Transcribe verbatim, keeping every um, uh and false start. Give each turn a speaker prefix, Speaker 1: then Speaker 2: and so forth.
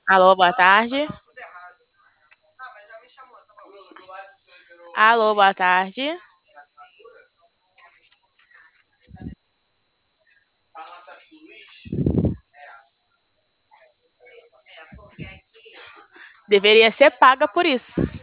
Speaker 1: Alô, boa tarde. Alô, boa tarde. Deveria ser paga por isso.